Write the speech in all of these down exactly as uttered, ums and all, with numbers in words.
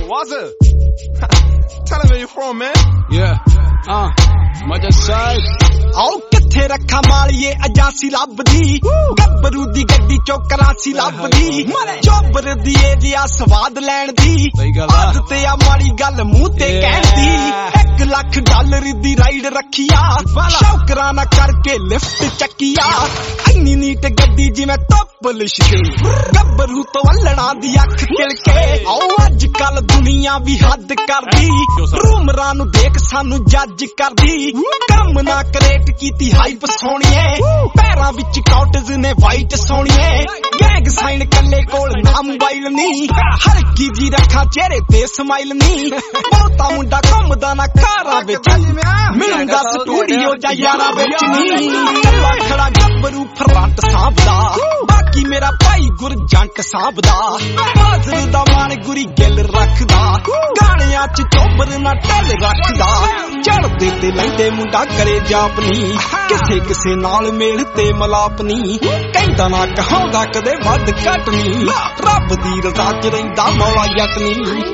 Was it? Tell him where you're from, man. Yeah. Uh, मजा side आओ किथे रखा मालिए अजासी लभदी गब्बरू दी गड्डी चौकरासी लभदी चोबर दी एजिया स्वाद लैण दी आदत आ माड़ी गल मुंह ते कहण दी एक लाख डॉलर दी राइड रखिया शौकरा ना करके लिफ्ट चकिया इन्नी नीट गड्डी जिवें टॉप लिशके गब्बरू तो वल्लणा दी अख तिलके आओ अज कल दुनिया भी हद करदी रूमरां नूं देख सानू जज करदी कम ना क्रिएट कीती हाइप सोहणीए पैरां विच कॉटज ने वाइट सोहणीए गैंग साइन कल्ले कोल ना मोबाइल नी हल्की जी रखा चेहरे ते स्माइल नी बहुता मुंडा घुमदा ना कारां विच मिलूंगा स्टूडियो जा यारां विच नी कल्ला खड़ा गब्बरू फ्रंट सांभदा बाकी मेरा भाई गुरजंट सांभदा बाजर दा मान गुरी गिल रखदा गाणियां च चोबर ना टल रखदा चढ़दे ते लैंदे मुंडा करे जापनी किसे किसे नाल मेल ते मलाप नी कहंदा ना कहांदा कदे वध घट नी रब दी रज़ा च रहिंदा मौला यतनी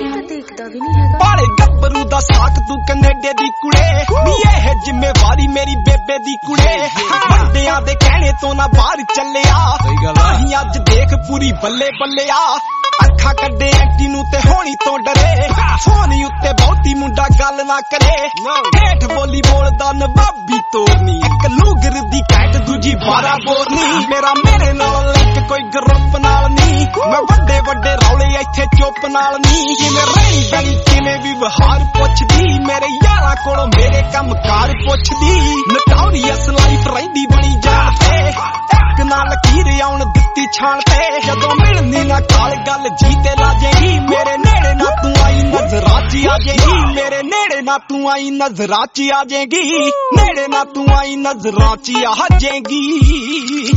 पाले गब्बरू दा साक तू कनेडे दी कुड़े नी एह जिम्मेवारी मेरी बेबे दी कुड़े बंदियां दे कहने तो ना बाहर चलिया अहीं अज देख पूरी बल्ले बल्ले आ अखा कड्डे एंटी नू ते होनी तो डरे फोन उत्ते बहुती मुंडा गल ना करे हेठ बोली बोलदा नवाबी तोरनी एक लूगर दी कैट दूजी बारा बोरनी मेरा मेरे नाल लिंक कोई ग्रुप नाल नी मैं वड्डे वड्डे रौले इत्थे चुप नाल नी जिवें रही बनी किवें भी वहार पुछदी मेरे यारां कोलों मेरे कम कार पुछदी नटोरियस लाइफ रहिंदी बनी जान ते एक नाल लकीर आउण दित्ती छाण ते जदों मिलनी ना काल गल जीते ला जाएगी मेरे नेड़े ना तू आई नजरां च आ जाएगी मेरे नेड़े ना तू आई नजरां च आ जाएगी नेड़े ना तू आई नजरां च आ जाएगी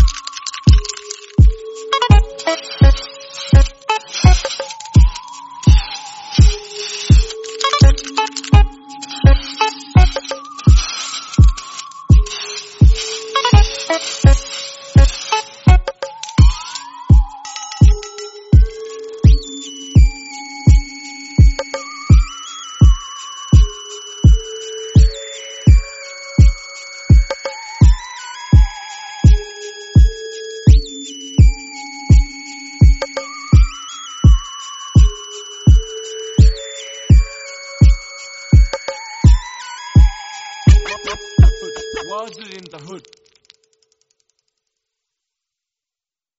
Was it in the hood?